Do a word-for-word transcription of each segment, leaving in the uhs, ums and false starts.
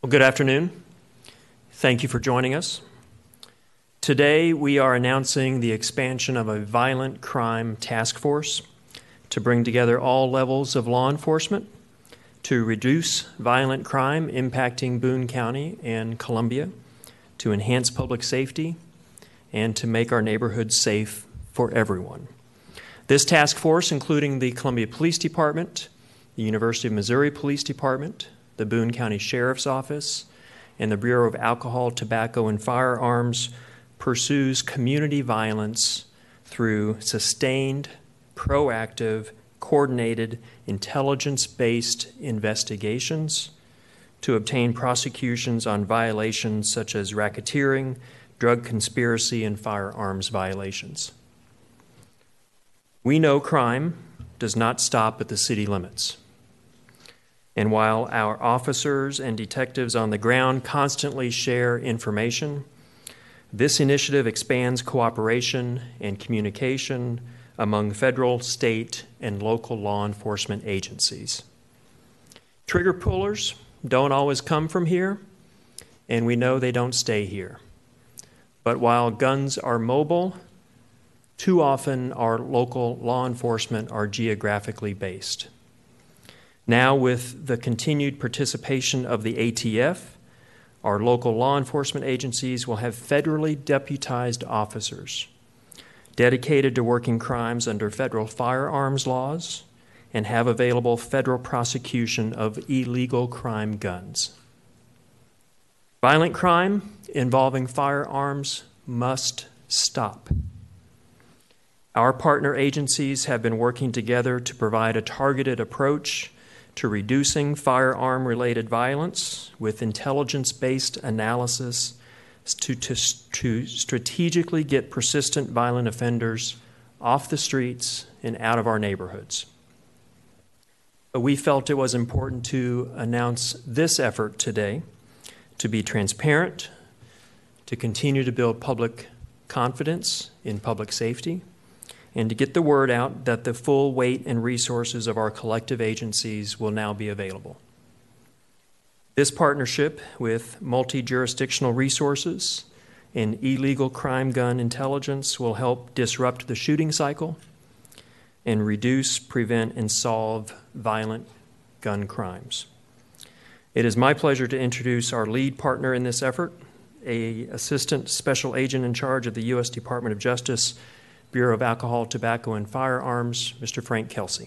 Well, good afternoon. Thank you for joining us. Today, we are announcing the expansion of a violent crime task force to bring together all levels of law enforcement to reduce violent crime impacting Boone County and Columbia, to enhance public safety, and to make our neighborhoods safe for everyone. This task force, including the Columbia Police Department, the University of Missouri Police Department, the Boone County Sheriff's Office, and the Bureau of Alcohol, Tobacco, and Firearms, pursues community violence through sustained, proactive, coordinated, intelligence-based investigations to obtain prosecutions on violations such as racketeering, drug conspiracy, and firearms violations. We know crime does not stop at the city limits. And while our officers and detectives on the ground constantly share information, this initiative expands cooperation and communication among federal, state, and local law enforcement agencies. Trigger pullers don't always come from here, and we know they don't stay here. But while guns are mobile, too often our local law enforcement are geographically based. Now, with the continued participation of the A T F, our local law enforcement agencies will have federally deputized officers dedicated to working crimes under federal firearms laws and have available federal prosecution of illegal crime guns. Violent crime involving firearms must stop. Our partner agencies have been working together to provide a targeted approach to reducing firearm-related violence with intelligence-based analysis to, to, to strategically get persistent violent offenders off the streets and out of our neighborhoods. But we felt it was important to announce this effort today to be transparent, to continue to build public confidence in public safety, and to get the word out that the full weight and resources of our collective agencies will now be available. This partnership with multi-jurisdictional resources and illegal crime gun intelligence will help disrupt the shooting cycle and reduce, prevent, and solve violent gun crimes. It is my pleasure to introduce our lead partner in this effort, an Assistant Special Agent in charge of the U S Department of Justice, Bureau of Alcohol, Tobacco, and Firearms, Mister Frank Kelsey.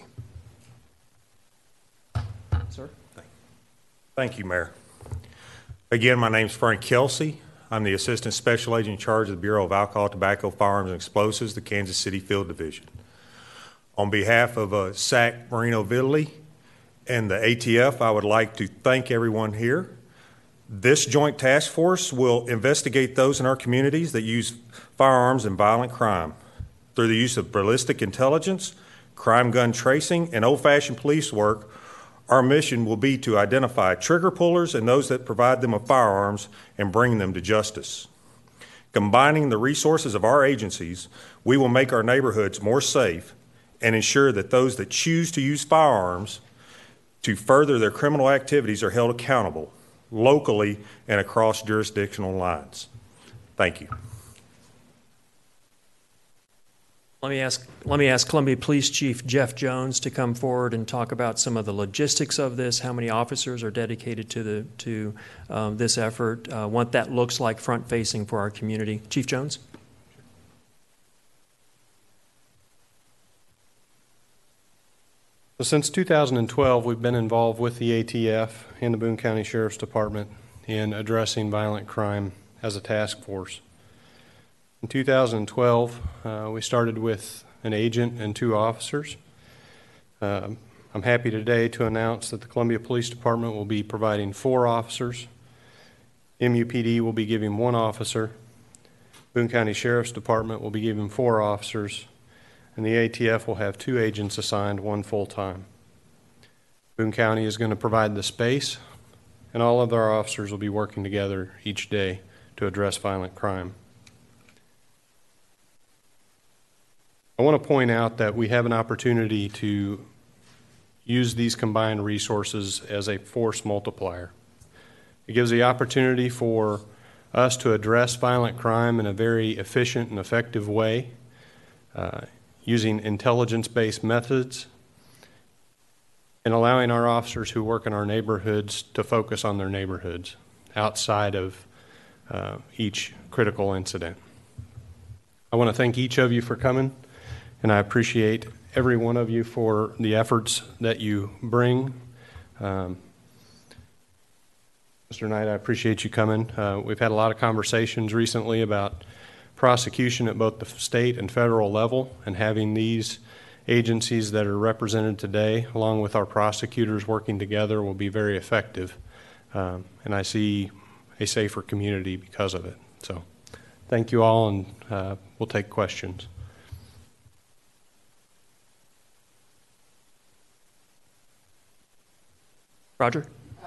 Sir? Thank you, Mayor. Again, my name is Frank Kelsey. I'm the Assistant Special Agent in charge of the Bureau of Alcohol, Tobacco, Firearms, and Explosives, the Kansas City Field Division. On behalf of uh, S A C Marino Vitaly and the A T F, I would like to thank everyone here. This joint task force will investigate those in our communities that use firearms in violent crime. Through the use of ballistic intelligence, crime gun tracing, and old-fashioned police work, our mission will be to identify trigger pullers and those that provide them with firearms and bring them to justice. Combining the resources of our agencies, we will make our neighborhoods more safe and ensure that those that choose to use firearms to further their criminal activities are held accountable locally and across jurisdictional lines. Thank you. Let me ask, let me ask Columbia Police Chief Jeff Jones to come forward and talk about some of the logistics of this, how many officers are dedicated to, the, to um, this effort, uh, what that looks like front-facing for our community. Chief Jones? So since two thousand twelve, we've been involved with the A T F and the Boone County Sheriff's Department in addressing violent crime as a task force. In two thousand twelve, uh, we started with an agent and two officers. Uh, I'm happy today to announce that the Columbia Police Department will be providing four officers. M U P D will be giving one officer. Boone County Sheriff's Department will be giving four officers. And the A T F will have two agents assigned, one full-time. Boone County is going to provide the space, and all of our officers will be working together each day to address violent crime. I want to point out that we have an opportunity to use these combined resources as a force multiplier. It gives the opportunity for us to address violent crime in a very efficient and effective way, uh, using intelligence-based methods and allowing our officers who work in our neighborhoods to focus on their neighborhoods outside of uh, each critical incident. I want to thank each of you for coming, and I appreciate every one of you for the efforts that you bring. Um, Mister Knight, I appreciate you coming. Uh, we've had a lot of conversations recently about prosecution at both the state and federal level, and having these agencies that are represented today, along with our prosecutors working together, will be very effective. Um, and I see a safer community because of it. So thank you all, and uh, we'll take questions. Roger?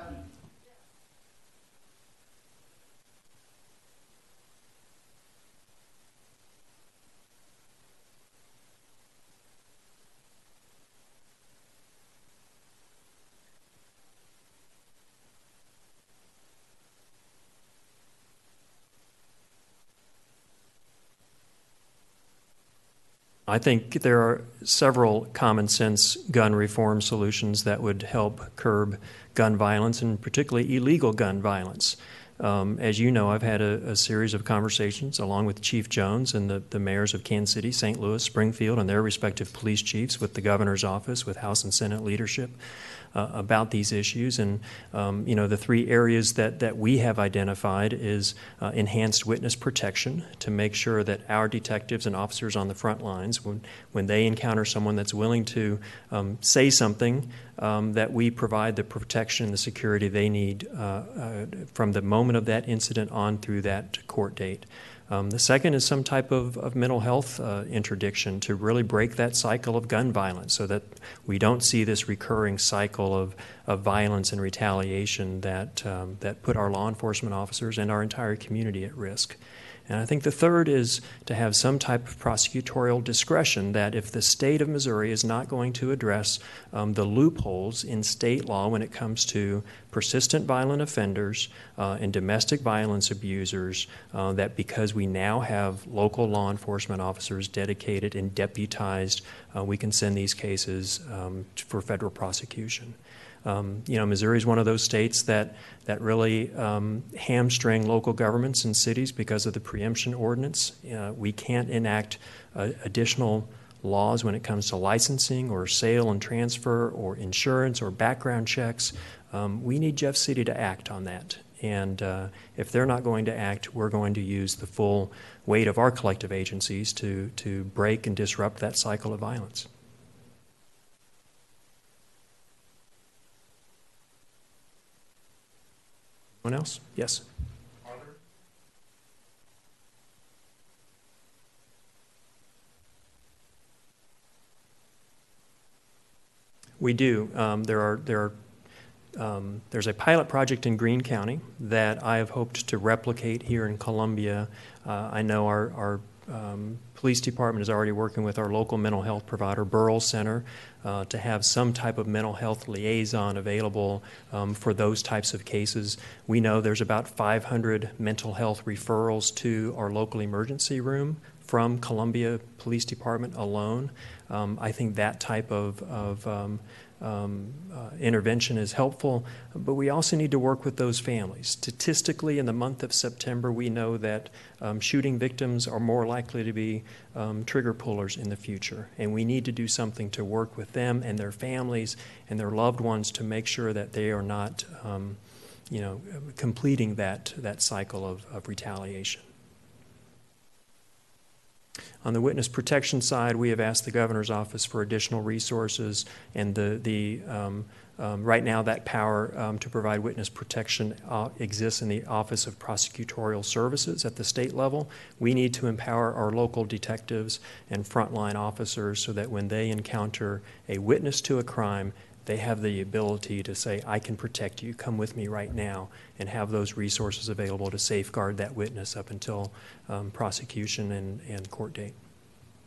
I think there are several common sense gun reform solutions that would help curb gun violence, and particularly illegal gun violence. Um, as you know, I've had a, a series of conversations along with Chief Jones and the, the mayors of Kansas City, Saint Louis, Springfield, and their respective police chiefs, with the governor's office, with House and Senate leadership, Uh, about these issues. And, um, you know, the three areas that, that we have identified is uh, enhanced witness protection, to make sure that our detectives and officers on the front lines, when, when they encounter someone that's willing to um, say something, um, that we provide the protection and the security they need uh, uh, from the moment of that incident on through that court date. Um, the second is some type of, of mental health uh, interdiction to really break that cycle of gun violence, so that we don't see this recurring cycle of, of violence and retaliation that, um, that put our law enforcement officers and our entire community at risk. And I think the third is to have some type of prosecutorial discretion, that if the state of Missouri is not going to address um, the loopholes in state law when it comes to persistent violent offenders uh, and domestic violence abusers, uh, that because we now have local law enforcement officers dedicated and deputized, uh, we can send these cases um, for federal prosecution. Um, you know, Missouri is one of those states that that really um, hamstring local governments and cities because of the preemption ordinance. Uh, we can't enact uh, additional laws when it comes to licensing or sale and transfer or insurance or background checks. Um, we need Jeff City to act on that. And uh, if they're not going to act, we're going to use the full weight of our collective agencies to, to break and disrupt that cycle of violence. Anyone else? Yes. We do. Um, there are there are um, there's a pilot project in Greene County that I have hoped to replicate here in Columbia. Uh, I know our our um, police department is already working with our local mental health provider, Burrell Center, uh, to have some type of mental health liaison available um, for those types of cases. We know there's about five hundred mental health referrals to our local emergency room from Columbia Police Department alone. Um, I think that type of, of um, um, uh, intervention is helpful, but we also need to work with those families. Statistically, in the month of September, we know that um, shooting victims are more likely to be um, trigger pullers in the future, and we need to do something to work with them and their families and their loved ones to make sure that they are not, um, you know, completing that, that cycle of, of retaliation. On the witness protection side, we have asked the governor's office for additional resources, and the, the um, um, right now that power um, to provide witness protection uh, exists in the Office of Prosecutorial Services at the state level. We need to empower our local detectives and frontline officers so that when they encounter a witness to a crime, they have the ability to say, I can protect you, come with me right now, and have those resources available to safeguard that witness up until um, prosecution and, and court date.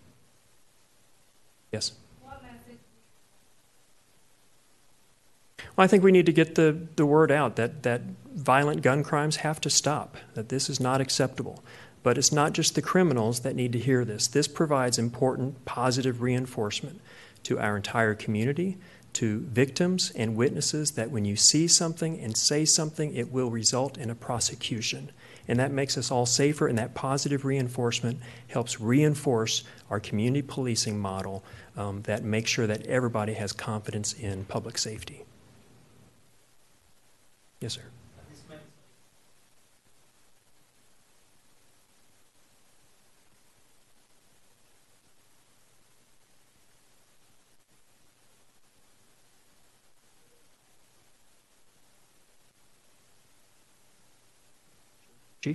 Yes? What message? Well, I think we need to get the, the word out that, that violent gun crimes have to stop, that this is not acceptable. But it's not just the criminals that need to hear this. This provides important positive reinforcement to our entire community, to victims and witnesses, that when you see something and say something, it will result in a prosecution. And that makes us all safer, and that positive reinforcement helps reinforce our community policing model um, that makes sure that everybody has confidence in public safety. Yes, sir. Chief?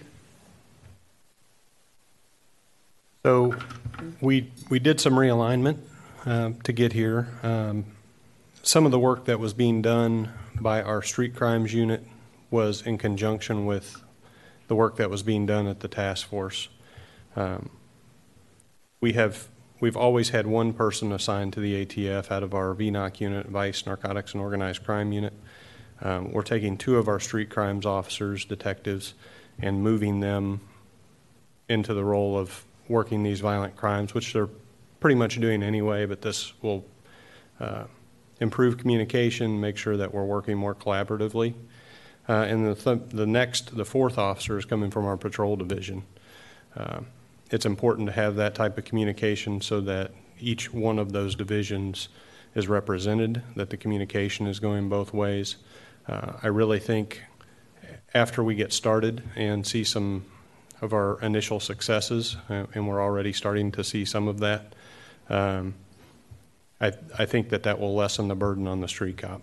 So we, we did some realignment um, to get here. Um, some of the work that was being done by our street crimes unit was in conjunction with the work that was being done at the task force. Um, we have, we've always had one person assigned to the A T F out of our V N O C unit, Vice, Narcotics, and Organized Crime unit. Um, we're taking two of our street crimes officers, detectives, and moving them into the role of working these violent crimes, which they're pretty much doing anyway, but this will uh, improve communication, make sure that we're working more collaboratively. Uh, and the, th the next, the fourth officer is coming from our patrol division. Uh, it's important to have that type of communication so that each one of those divisions is represented, that the communication is going both ways. Uh, I really think after we get started and see some of our initial successes, uh, and we're already starting to see some of that, um, I, I think that that will lessen the burden on the street cop.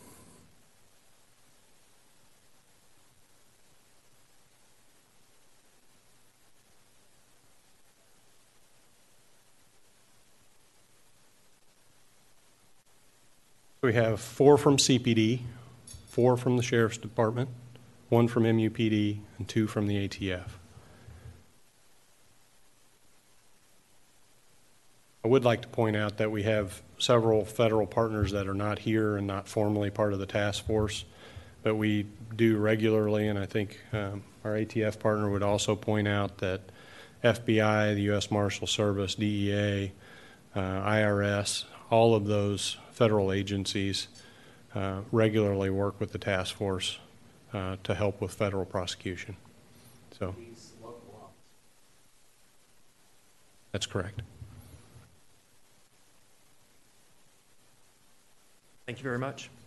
We have four from C P D, four from the Sheriff's Department, one from M U P D, and two from the A T F. I would like to point out that we have several federal partners that are not here and not formally part of the task force, but we do regularly, and I think um, our A T F partner would also point out that F B I, the U S Marshal Service, D E A, uh, I R S, all of those federal agencies uh, regularly work with the task force uh, to help with federal prosecution. So that's correct. Thank you very much.